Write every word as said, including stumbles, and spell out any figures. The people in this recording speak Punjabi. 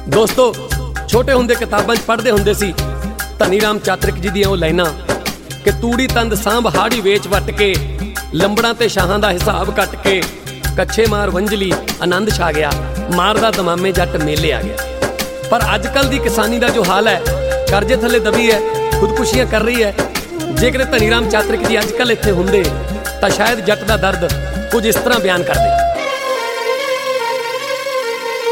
ਦੋਸਤੋ, ਛੋਟੇ ਹੁੰਦੇ ਕਿਤਾਬਾਂ 'ਚ ਪੜ੍ਹਦੇ ਹੁੰਦੇ ਸੀ ਧਨੀ ਰਾਮ ਚਾਤਰਿਕ ਜੀ ਦੀਆਂ ਉਹ ਲਾਈਨਾਂ ਕਿ ਤੂੜੀ ਤੰਦ ਸਾਂਭ ਹਾੜੀ ਵੇਚ ਵੱਟ ਕੇ, ਲੰਬੜਾਂ ਤੇ ਸ਼ਾਹਾਂ ਦਾ ਹਿਸਾਬ ਕੱਟ ਕੇ, ਕੱਛੇ ਮਾਰ ਵੰਝਲੀ ਆਨੰਦ ਛਾ ਗਿਆ, ਮਾਰਦਾ ਦਮਾਮੇ ਜੱਟ ਮੇਲੇ ਆ ਗਿਆ। ਪਰ ਅੱਜ ਕੱਲ੍ਹ ਦੀ ਕਿਸਾਨੀ ਦਾ ਜੋ ਹਾਲ ਹੈ, ਕਰਜ਼ੇ ਥੱਲੇ ਦਬੀ ਹੈ, ਖੁਦਕੁਸ਼ੀਆਂ ਕਰ ਰਹੀ ਹੈ। ਜੇਕਰ ਧਨੀ ਰਾਮ ਚਾਤਰਿਕ ਜੀ ਅੱਜ ਕੱਲ੍ਹ ਇੱਥੇ ਹੁੰਦੇ ਤਾਂ ਸ਼ਾਇਦ ਜੱਟ ਦਾ ਦਰਦ ਕੁਝ ਇਸ ਤਰ੍ਹਾਂ ਬਿਆਨ ਕਰਦੇ।